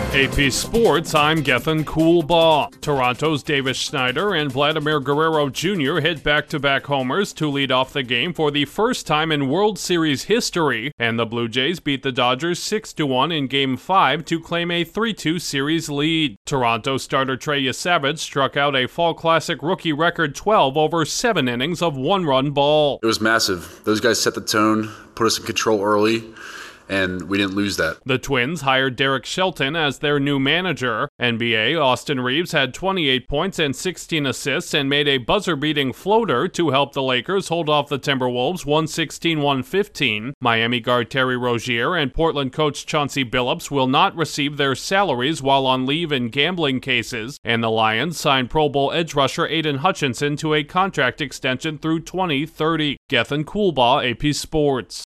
AP Sports, I'm Gethin Coolbaugh. Toronto's Davis Schneider and Vladimir Guerrero Jr. hit back-to-back homers to lead off the game for the first time in World Series history, and the Blue Jays beat the Dodgers 6-1 in Game 5 to claim a 3-2 series lead. Toronto starter Trey Yesavage struck out a Fall Classic rookie record 12 over 7 innings of one-run ball. It was massive. Those guys set the tone, put us in control early, and we didn't lose that. The Twins hired Derek Shelton as their new manager. NBA Austin Reeves had 28 points and 16 assists and made a buzzer-beating floater to help the Lakers hold off the Timberwolves 116-115. Miami guard Terry Rozier and Portland coach Chauncey Billups will not receive their salaries while on leave in gambling cases, and the Lions signed Pro Bowl edge rusher Aiden Hutchinson to a contract extension through 2030. Gethin Coolbaugh, AP Sports.